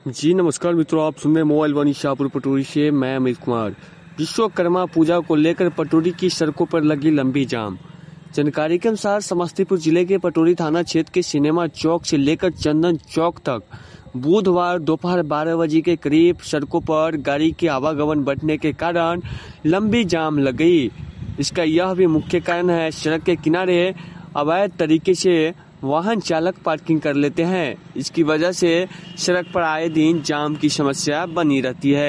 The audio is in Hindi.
जी नमस्कार मित्रों, आप सुन रहे मोबाइल वाणी शाहपुर पटोरी से। मैं अमित कुमार। विश्वकर्मा पूजा को लेकर पटोरी की सड़कों पर लगी लंबी जाम। जानकारी के अनुसार समस्तीपुर जिले के पटोरी थाना क्षेत्र के सिनेमा चौक से लेकर चंदन चौक तक बुधवार दोपहर 12 बजे के करीब सड़कों पर गाड़ी के आवागमन बढ़ने के कारण लंबी जाम लग गई। इसका यह भी मुख्य कारण है, सड़क के किनारे अवैध तरीके से वाहन चालक पार्किंग कर लेते हैं। इसकी वजह से सड़क पर आए दिन जाम की समस्या बनी रहती है।